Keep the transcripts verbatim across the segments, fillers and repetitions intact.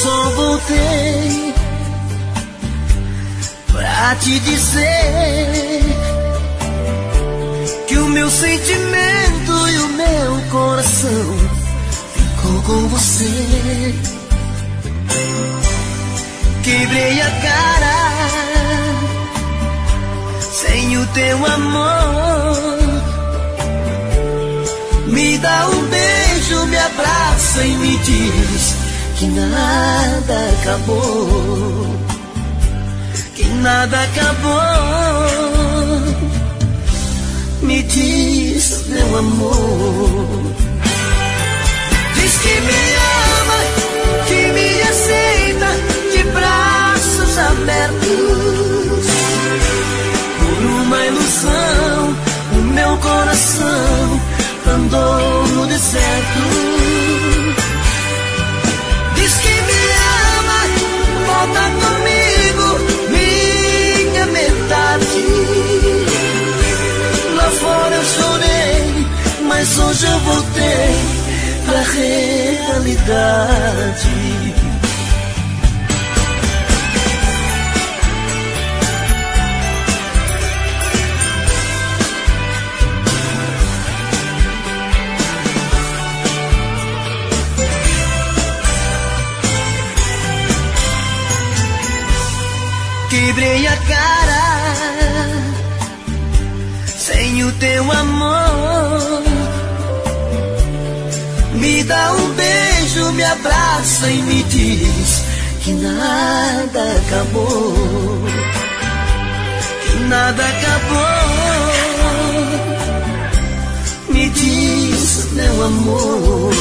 só voltei pra te dizer que o meu sentimento e o meu coração ficou com você. Quebrei a cara sem o teu amor. Me dá um beijo, me abraça e me diz que nada acabou, que nada acabou. Me diz, meu amor. Diz que me ama, que me aceita de braços abertos. Por uma ilusão, o meu coração andou no deserto. Diz que me ama, volta comigo, minha metade. Lá fora eu chorei, mas hoje eu voltei pra realidade. Quebrei a cara sem o teu amor. Me dá um beijo, me abraça e me diz que nada acabou, que nada acabou. Me diz, meu amor.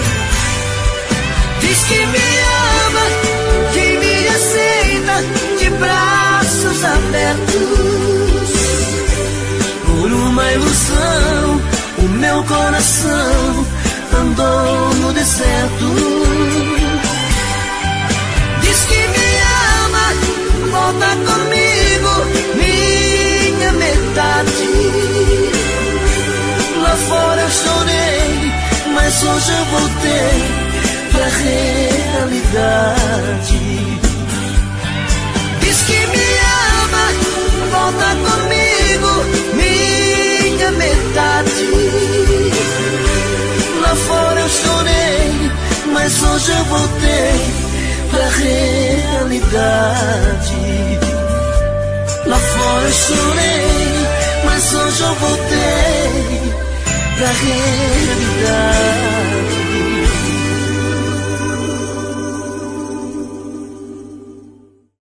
Diz que me ama, que me aceita de braços abertos. Por uma ilusão, o meu coração andou no deserto. Diz que me ama, volta comigo, minha metade. Lá fora eu chorei, mas hoje eu voltei pra realidade. Diz que me ama, volta comigo, minha metade. Lá fora eu chorei, mas hoje eu voltei pra realidade. Lá fora eu chorei, mas hoje eu voltei pra realidade.